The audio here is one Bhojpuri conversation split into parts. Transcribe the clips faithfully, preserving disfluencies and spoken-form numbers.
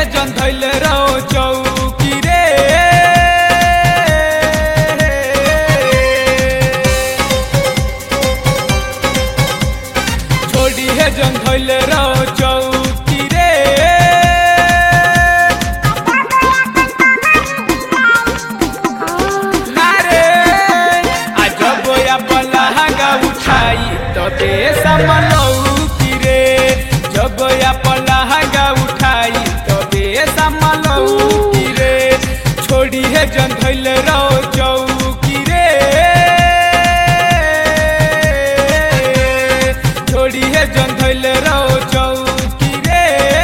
जन धैल रहो चौकी रे छोड़ी है जन धैल रहो चौकी रे नारे अजब या पलहंगा उठाई तबे समलौकी रे जब या पलहंगा उठाई तबे समलौकी रे छोड़ी है जन धैल रहो चौकी रे छोड़ी है जन धैल रहो चौकी रे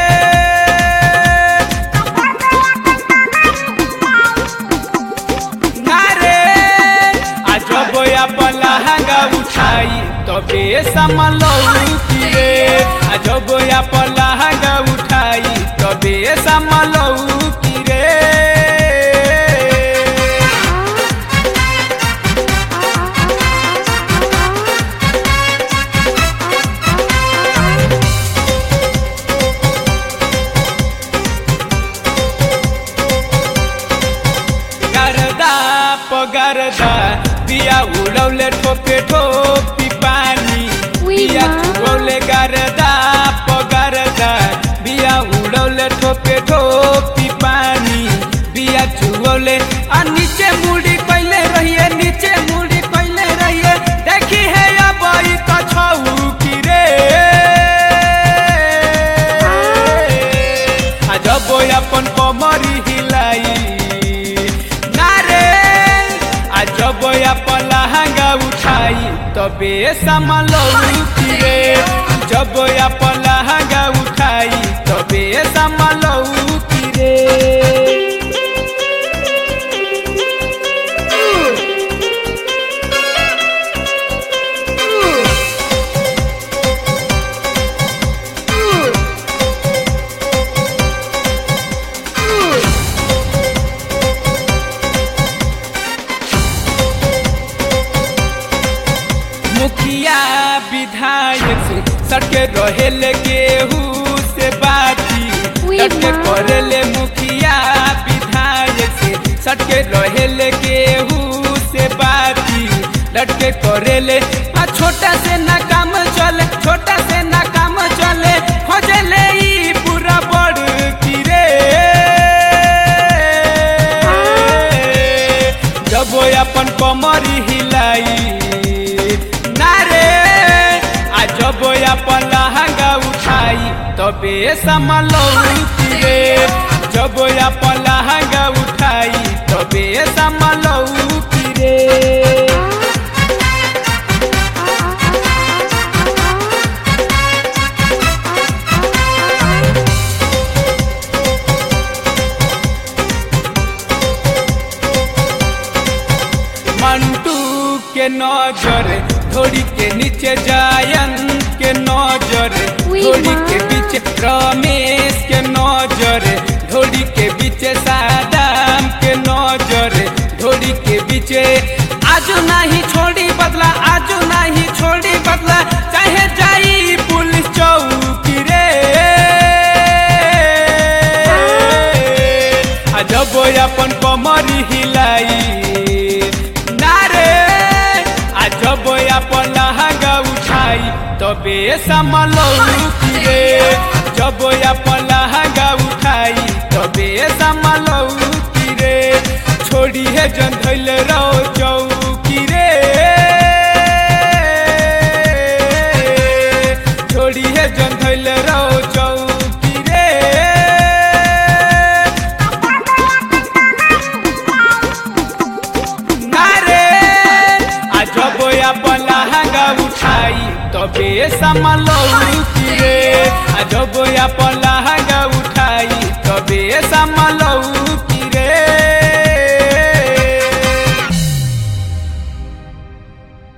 नारे अजब या पलहंगा उठाई तबे समलौकी रे अजब या पलहंगा उठाई तबे समलौकी रे गरदा पगरदा बिया उड़ौले ठोपे ठोपी पानी बिया चुगौले गरदा पगरदा बिया उड़ौले ठोपे ठोपी पानी बिया चुगौले आ नीचे मुड़ी कैले रहिए नीचे मुड़ी कैले रहिए देखी है अब ई तो छौकी रे अजब अपन कमरी हिलाई नारे अजब या पलहंगा उठाई तबे समलौकी रे जब या पलहंगा उठाई तबे समलौकी रे मुखिया विधायक से सटके रहेले केहू से बाती सटके करेले मुखिया विधायक से सटके रहेले केहू से बाती लटके करेले आ छोटा से ना काम चले छोटा से ना काम चले खोजले ई पूरा बड़ की रे जब अपन कमरी हिलाई जब या पलहंगा उठाई तबे समलौकी रे जब या पलहंगा उठाई तबे समलौकी रे मंटू के नजर थोड़ी के नीचे जायन के नजर थोड़ी के पीछे रमेश के नजर थोड़ी के पीछे सादाम के नजर थोड़ी के पीछे आजू नहीं छोड़ी बदला आजू नहीं छोड़ी बदला चाहे जाई पुलिस चौकी रे अजब अपन कमरी हिलाई जब या पलहंगा उठाई तबे समलौकी रे जब या पलहंगा उठाई तबे समलौकी रे छोड़ी है जन धैल रहो चौकी रे छोड़ी है जन धैल रहो चौकी रे नारे अजब या पलहंगा उठाई तबे समलौकी रे अजब या पलहंगा